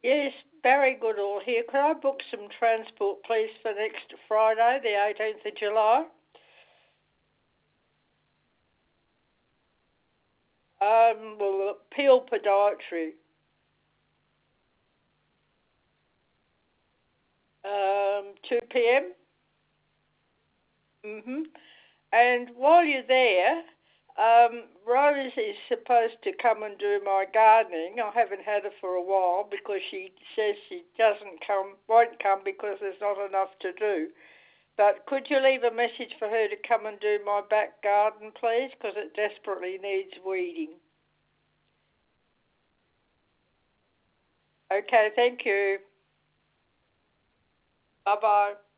Yes, Barry Goodall here. Could I book some transport, please, for next Friday, the 18th of July? Well, Peel Podiatry. 2 p.m. And while you're there, Rose is supposed to come and do my gardening. I haven't had her for a while because she says she won't come because there's not enough to do. But could you leave a message for her to come and do my back garden, please? Because it desperately needs weeding. Okay, thank you. Bye-bye.